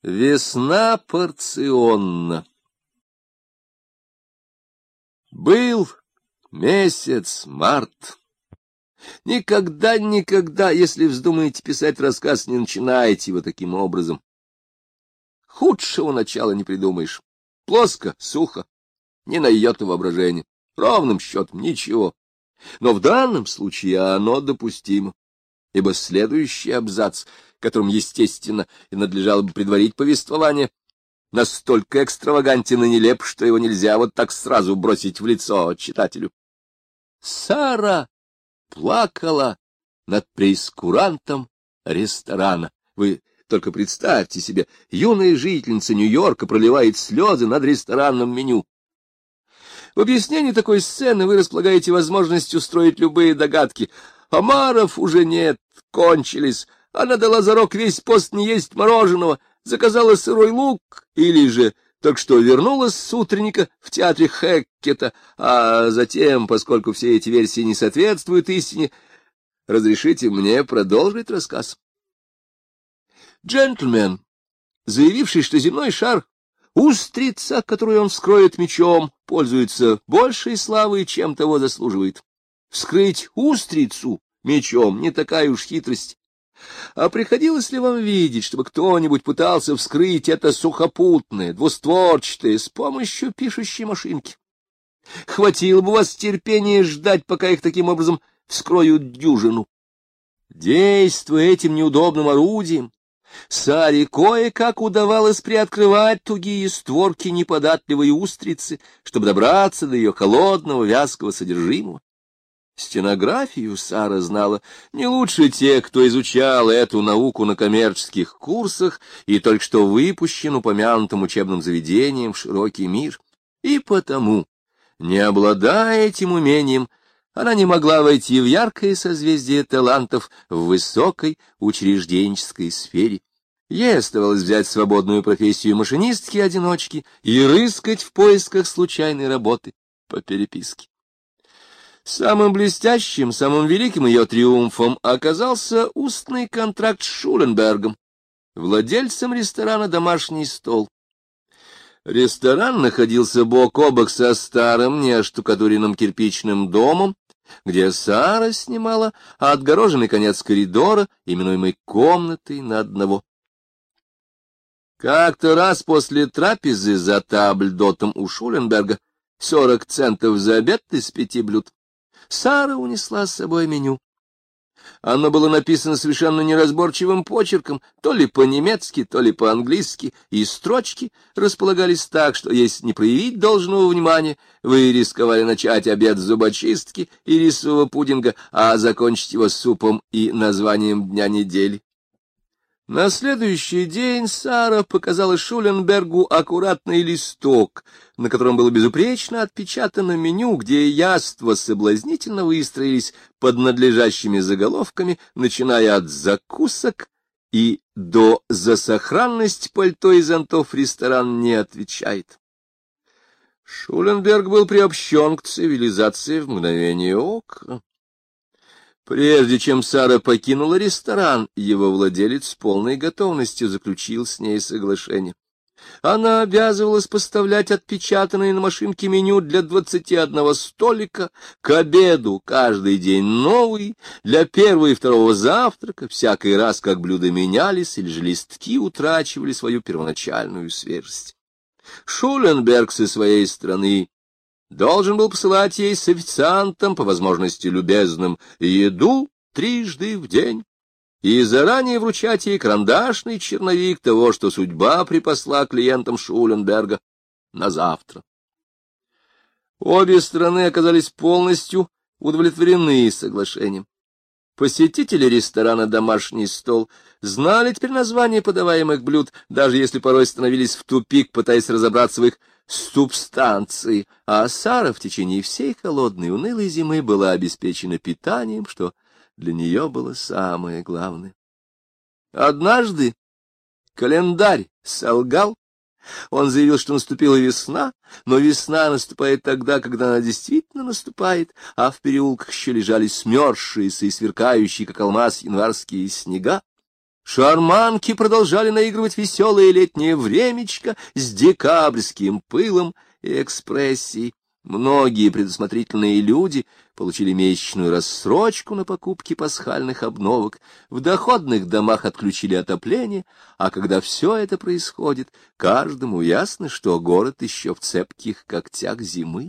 Весна порционна. Был месяц март. Никогда, если вздумаете писать рассказ, не начинайте его таким образом. Худшего начала не придумаешь. Плоско, сухо, ни на йоту воображения. Ровным счетом ничего. Но в данном случае оно допустимо, ибо следующий абзац, которым, естественно, и надлежало бы предварить повествование, настолько экстравагантен и нелеп, что его нельзя вот так сразу бросить в лицо читателю. Сара плакала над прейскурантом ресторана. Вы только представьте себе, юная жительница Нью-Йорка проливает слезы над ресторанным меню. В объяснении такой сцены вы располагаете возможностью строить любые догадки. Омаров уже нет, кончились. Она дала зарок весь пост не есть мороженого, заказала сырой лук, или же только что вернулась с утренника в театре Хеккета, а затем, поскольку все эти версии не соответствуют истине, разрешите мне продолжить рассказ. Джентльмен, заявивший, что земной шар — устрица, которую он вскроет мечом, пользуется большей славой, чем того заслуживает. Вскрыть устрицу мечом — не такая уж хитрость. А приходилось ли вам видеть, чтобы кто-нибудь пытался вскрыть это сухопутное, двустворчатое, с помощью пишущей машинки? Хватило бы у вас терпения ждать, пока их таким образом вскроют дюжину. Действуя этим неудобным орудием, Саре кое-как удавалось приоткрывать тугие створки неподатливой устрицы, чтобы добраться до ее холодного вязкого содержимого. Стенографию Сара знала не лучше тех, кто изучал эту науку на коммерческих курсах и только что выпущен упомянутым учебным заведением в широкий мир. И потому, не обладая этим умением, она не могла войти в яркое созвездие талантов в высокой учрежденческой сфере. Ей оставалось взять свободную профессию машинистки-одиночки и рыскать в поисках случайной работы по переписке. Самым блестящим, самым великим ее триумфом оказался устный контракт с Шуленбергом, владельцем ресторана «Домашний стол». Ресторан находился бок о бок со старым неоштукатуренным кирпичным домом, где Сара снимала отгороженный конец коридора, именуемый комнатой на одного. Как-то раз после трапезы за табльдотом у Шуленберга 40 центов за обед из 5 блюд. Сара унесла с собой меню. Оно было написано совершенно неразборчивым почерком, то ли по-немецки, то ли по-английски, и строчки располагались так, что, если не проявить должного внимания, вы рисковали начать обед с зубочистки и рисового пудинга, а закончить его супом и названием дня недели. На следующий день Сара показала Шуленбергу аккуратный листок, на котором было безупречно отпечатано меню, где яства соблазнительно выстроились под надлежащими заголовками, начиная от закусок и до «За сохранность пальто и зонтов ресторан не отвечает». Шуленберг был приобщен к цивилизации в мгновение ока. Прежде чем Сара покинула ресторан, его владелец с полной готовностью заключил с ней соглашение. Она обязывалась поставлять отпечатанные на машинке меню для 21 столика, к обеду каждый день новый, для первого и второго завтрака, всякий раз, как блюда менялись или же листки утрачивали свою первоначальную свежесть. Шуленберг со своей стороны должен был посылать ей с официантом, по возможности любезным, еду 3 раза в день и заранее вручать ей карандашный черновик того, что судьба припасла клиентам Шуленберга на завтра. Обе стороны оказались полностью удовлетворены соглашением. Посетители ресторана «Домашний стол» знали теперь названия подаваемых блюд, даже если порой становились в тупик, пытаясь разобраться в их субстанции, а Сара в течение всей холодной, унылой зимы была обеспечена питанием, что для нее было самое главное. Однажды календарь солгал. Он заявил, что наступила весна, но весна наступает тогда, когда она действительно наступает, а в переулках еще лежали смерзшиеся и сверкающие, как алмаз, январские снега. Шарманки продолжали наигрывать веселое летнее времечко с декабрьским пылом и экспрессией. Многие предусмотрительные люди получили месячную рассрочку на покупки пасхальных обновок, в доходных домах отключили отопление, а когда все это происходит, каждому ясно, что город еще в цепких когтях зимы.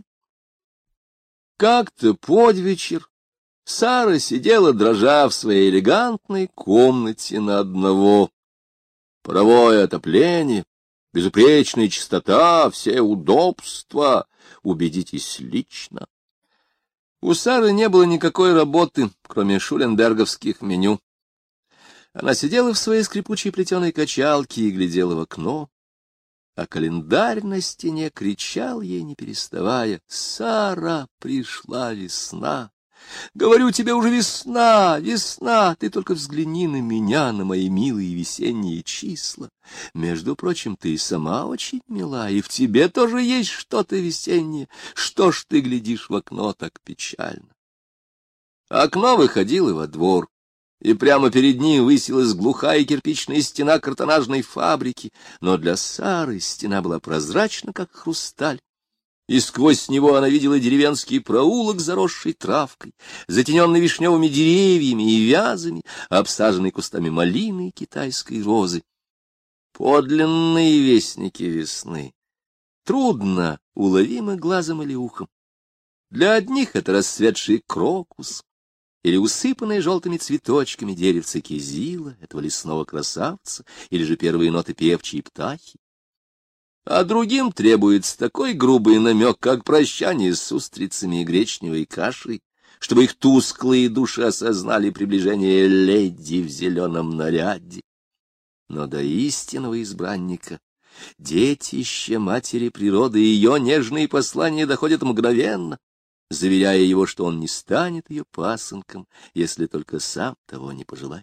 Как-то под вечер Сара сидела, дрожа в своей элегантной комнате на одного. Паровое отопление, безупречная чистота, все удобства. Убедитесь лично. У Сары не было никакой работы, кроме шуленберговских меню. Она сидела в своей скрипучей плетеной качалке и глядела в окно, а календарь на стене кричал ей, не переставая: «Сара, пришла весна! Говорю тебе, уже весна, весна! Ты только взгляни на меня, на мои милые весенние числа. Между прочим, ты и сама очень мила, и в тебе тоже есть что-то весеннее. Что ж ты глядишь в окно так печально?» Окно выходило во двор, и прямо перед ним высилась глухая кирпичная стена картонажной фабрики, но для Сары стена была прозрачна, как хрусталь, и сквозь него она видела деревенский проулок, заросший травкой, затененный вишневыми деревьями и вязами, обсаженный кустами малины и китайской розы. Подлинные вестники весны, трудно уловимы глазом или ухом. Для одних это расцветший крокус, или усыпанные желтыми цветочками деревце кизила, этого лесного красавца, или же первые ноты певчей птахи. А другим требуется такой грубый намек, как прощание с устрицами и гречневой кашей, чтобы их тусклые души осознали приближение леди в зеленом наряде. Но до истинного избранника, детище матери природы, ее нежные послания доходят мгновенно, заверяя его, что он не станет ее пасынком, если только сам того не пожелает.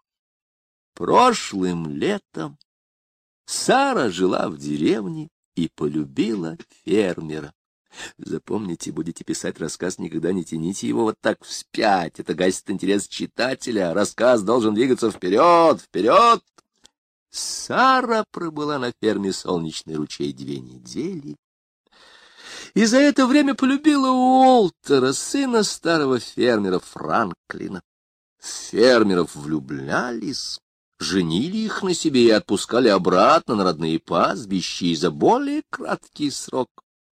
Прошлым летом Сара жила в деревне и полюбила фермера. Запомните, будете писать рассказ, никогда не тяните его вот так вспять. Это гасит интерес читателя. Рассказ должен двигаться вперед, вперед. Сара пробыла на ферме «Солнечный ручей» 2 недели. И за это время полюбила Уолтера, сына старого фермера Франклина. Фермеров влюблялись, женили их на себе и отпускали обратно на родные пастбища и за более краткий срок.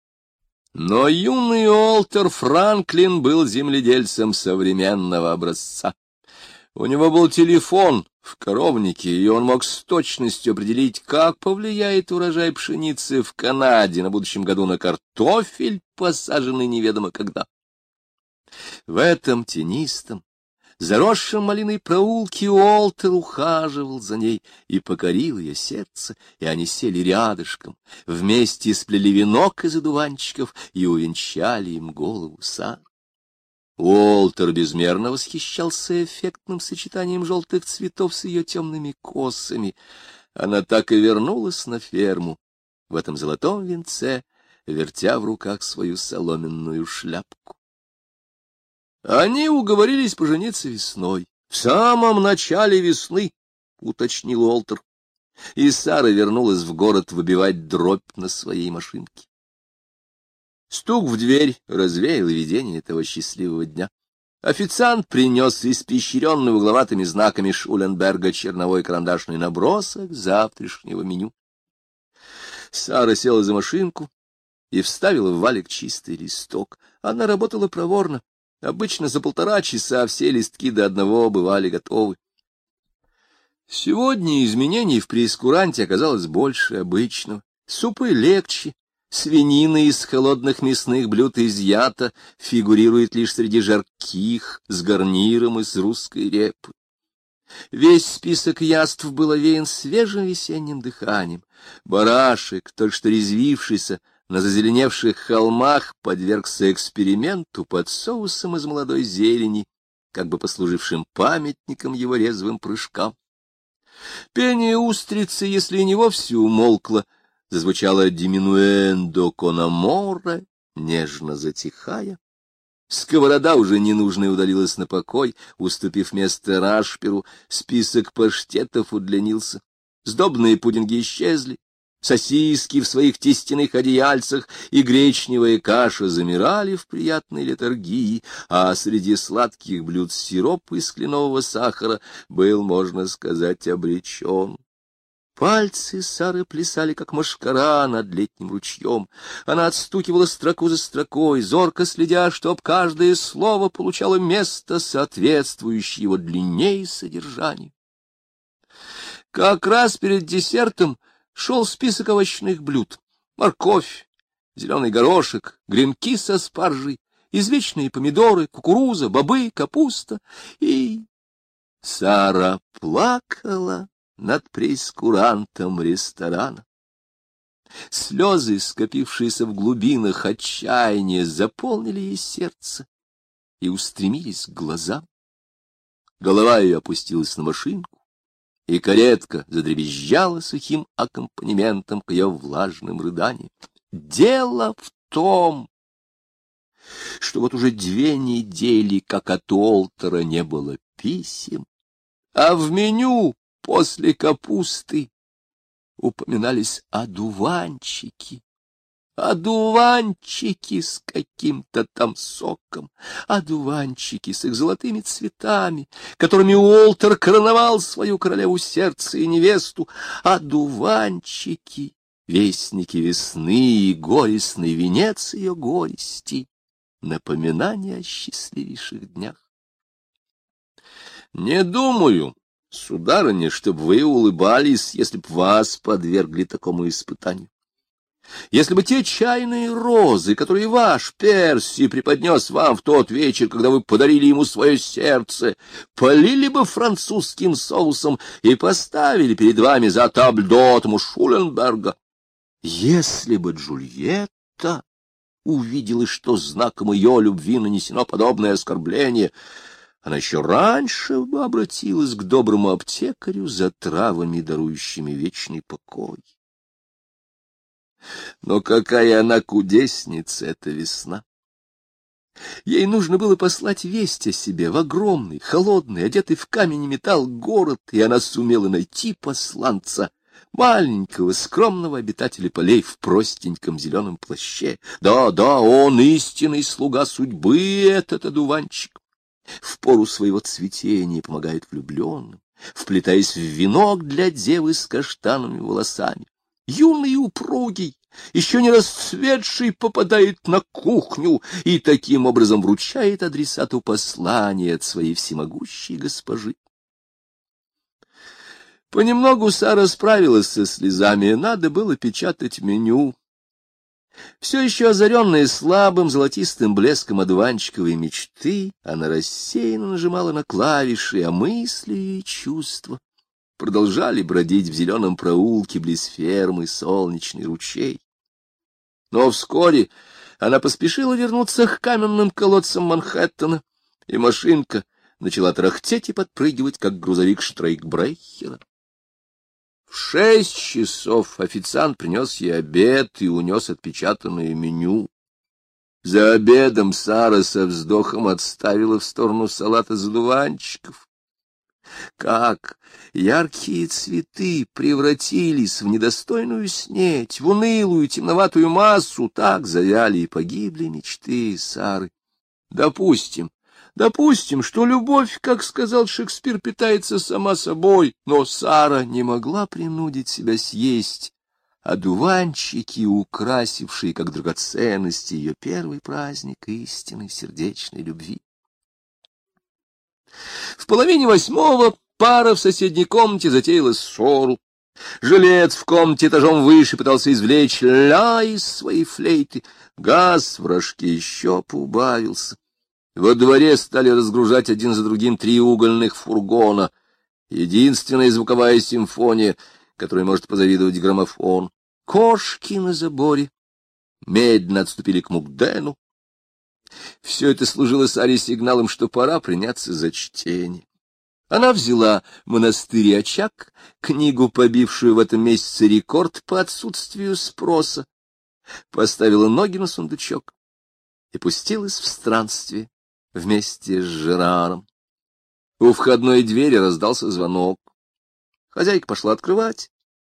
Но юный Уолтер Франклин был земледельцем современного образца. У него был телефон в коровнике, и он мог с точностью определить, как повлияет урожай пшеницы в Канаде на будущем году на картофель, посаженный неведомо когда. В этом тенистом, заросшем малиной проулке Уолтер ухаживал за ней и покорил ее сердце, и они сели рядышком, вместе сплели венок из одуванчиков и увенчали им голову Сары. Уолтер безмерно восхищался эффектным сочетанием желтых цветов с ее темными косами. Она так и вернулась на ферму в этом золотом венце, вертя в руках свою соломенную шляпку. Они уговорились пожениться весной, в самом начале весны, — уточнил Уолтер, и Сара вернулась в город выбивать дробь на своей машинке. Стук в дверь развеял видение этого счастливого дня. Официант принес испещренный угловатыми знаками Шуленберга черновой карандашный набросок завтрашнего меню. Сара села за машинку и вставила в валик чистый листок. Она работала проворно. Обычно за 1,5 часа все листки до одного бывали готовы. Сегодня изменений в прейскуранте оказалось больше обычного. Супы легче. Свинина из холодных мясных блюд изъята, фигурирует лишь среди жарких, с гарниром из русской репы. Весь список яств был овеян свежим весенним дыханием. Барашек, только что резвившийся на зазеленевших холмах, подвергся эксперименту под соусом из молодой зелени, как бы послужившим памятником его резвым прыжкам. Пение устрицы, если и не вовсе умолкло, зазвучало «диминуэндо кон аморе», нежно затихая. Сковорода уже ненужная удалилась на покой, уступив место рашперу, список паштетов удлинился, сдобные пудинги исчезли, сосиски в своих тестяных одеяльцах и гречневая каша замирали в приятной летаргии, а среди сладких блюд сироп из кленового сахара был, можно сказать, обречен. Пальцы Сары плясали, как мошкара над летним ручьем. Она отстукивала строку за строкой, зорко следя, чтоб каждое слово получало место, соответствующее его длине и содержанию. Как раз перед десертом шел список овощных блюд. Морковь, зеленый горошек, гренки со спаржей, извечные помидоры, кукуруза, бобы, капуста. И Сара плакала над прейскурантом ресторана. Слезы, скопившиеся в глубинах отчаяния, заполнили ей сердце и устремились к глазам. Голова ее опустилась на машинку, и каретка задребезжала сухим аккомпанементом к ее влажным рыданиям. Дело в том, что вот уже 2 недели, как от Уолтера не было писем, а в меню после капусты упоминались одуванчики. Одуванчики с каким-то там соком, одуванчики с их золотыми цветами, которыми Уолтер короновал свою королеву сердца и невесту, одуванчики, вестники весны и горестный венец ее горести, напоминание о счастливейших днях. Не думаю, сударыня, чтоб вы улыбались, если б вас подвергли такому испытанию. Если бы те чайные розы, которые ваш Перси преподнес вам в тот вечер, когда вы подарили ему свое сердце, полили бы французским соусом и поставили перед вами за табльдотом у Шуленберга, если бы Джульетта увидела, что знаком ее любви нанесено подобное оскорбление, она еще раньше бы обратилась к доброму аптекарю за травами, дарующими вечный покой. Но какая она кудесница, эта весна! Ей нужно было послать весть о себе в огромный, холодный, одетый в камень и металл город, и она сумела найти посланца, маленького, скромного обитателя полей в простеньком зеленом плаще. Да, он истинный слуга судьбы, этот одуванчик. В пору своего цветения помогает влюбленным, вплетаясь в венок для девы с каштановыми волосами. Юный и упругий, еще не расцветший, попадает на кухню и таким образом вручает адресату послание от своей всемогущей госпожи. Понемногу Сара справилась со слезами, надо было печатать меню. Все еще озаренная слабым золотистым блеском одуванчиковой мечты, она рассеянно нажимала на клавиши, а мысли и чувства продолжали бродить в зеленом проулке близ фермы Солнечный ручей. Но вскоре она поспешила вернуться к каменным колодцам Манхэттена, и машинка начала трахтеть и подпрыгивать, как грузовик Штрейкбрехера. В 6 часов официант принес ей обед и унес отпечатанное меню. За обедом Сара со вздохом отставила в сторону салат из одуванчиков. Как яркие цветы превратились в недостойную снеть, в унылую темноватую массу, так завяли и погибли мечты Сары. Допустим, что любовь, как сказал Шекспир, питается сама собой, но Сара не могла принудить себя съесть одуванчики, украсившие, как драгоценности, ее первый праздник истинной сердечной любви. В 7:30 пара в соседней комнате затеяла ссору. Жилец в комнате этажом выше пытался извлечь ля из своей флейты. Газ в рожке еще поубавился. Во дворе стали разгружать один за другим 3 угольных фургона. Единственная звуковая симфония, которой может позавидовать граммофон. Кошки на заборе медленно отступили к Мукдену. Все это служило Саре сигналом, что пора приняться за чтение. Она взяла «Монастырь и очаг», книгу, побившую в этом месяце рекорд по отсутствию спроса, поставила ноги на сундучок и пустилась в странствие вместе с Жераром. У входной двери раздался звонок. Хозяйка пошла открывать.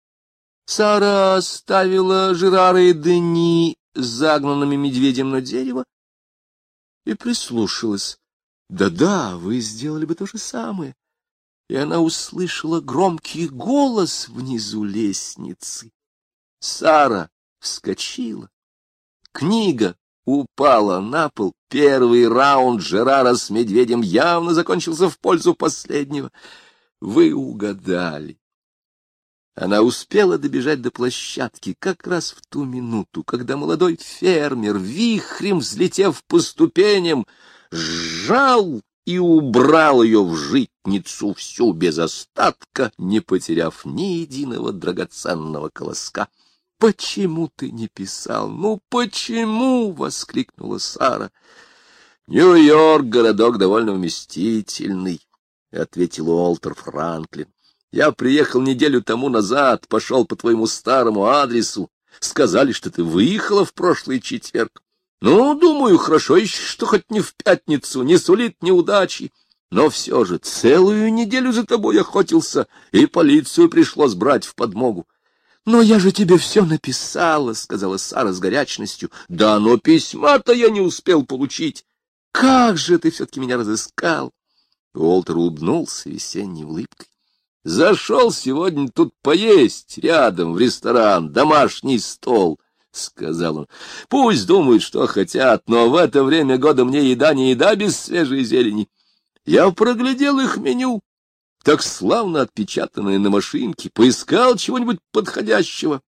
Сара оставила Жерара и Дени загнанными медведем на дерево и прислушалась. Да-да, вы сделали бы то же самое. И она услышала громкий голос внизу лестницы. Сара вскочила. Книга упала на пол. Первый раунд Жерара с медведем явно закончился в пользу последнего. Вы угадали. Она успела добежать до площадки как раз в ту минуту, когда молодой фермер, вихрем взлетев по ступеням, сжал и убрал ее в житницу всю без остатка, не потеряв ни единого драгоценного колоска. — Почему ты не писал? Ну, почему? — воскликнула Сара. — Нью-Йорк — городок довольно вместительный, — ответил Уолтер Франклин. — Я приехал неделю тому назад, пошел по твоему старому адресу. Сказали, что ты выехала в прошлый четверг. Ну, думаю, хорошо еще, что хоть не в пятницу, не сулит неудачи. Но все же целую неделю за тобой охотился, и полицию пришлось брать в подмогу. — Но я же тебе все написала, — сказала Сара с горячностью. — Да, но письма-то я не успел получить. Как же ты все-таки меня разыскал? Уолтер улыбнулся весенней улыбкой. — Зашел сегодня тут поесть рядом в ресторан, домашний стол, — сказал он. — Пусть думают, что хотят, но в это время года мне еда не еда без свежей зелени. Я проглядел их меню, так славно отпечатанное на машинке, поискал чего-нибудь подходящего.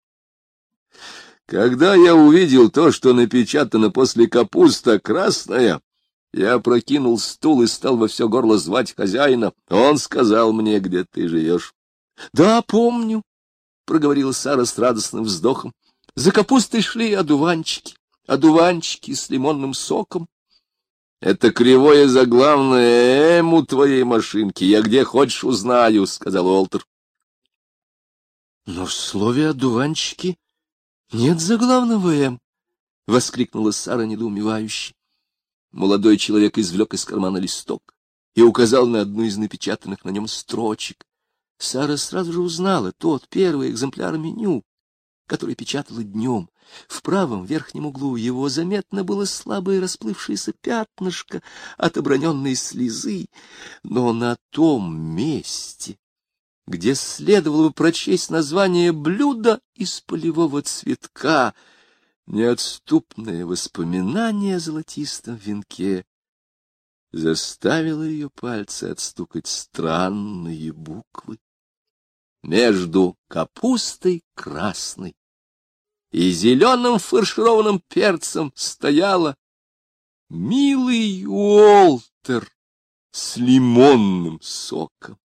Когда я увидел то, что напечатано после капуста красная, я прокинул стул и стал во все горло звать хозяина. Он сказал мне, где ты живешь. — Да, помню, — проговорила Сара с радостным вздохом. — За капустой шли одуванчики с лимонным соком. — Это кривое заглавное «М» у твоей машинки. Я где хочешь узнаю, — сказал Уолтер. — Но в слове «одуванчики» нет заглавного «М», — воскликнула Сара недоумевающе. Молодой человек извлек из кармана листок и указал на одну из напечатанных на нем строчек. Сара сразу же узнала тот первый экземпляр меню, который печатала днем. В правом верхнем углу его заметно было слабое расплывшееся пятнышко от оброненной слезы, но на том месте, где следовало бы прочесть название блюда из полевого цветка, неотступное воспоминание о золотистом венке заставило ее пальцы отстукать странные буквы. Между капустой красной и зеленым фаршированным перцем стояла «Милый Уолтер» с лимонным соком.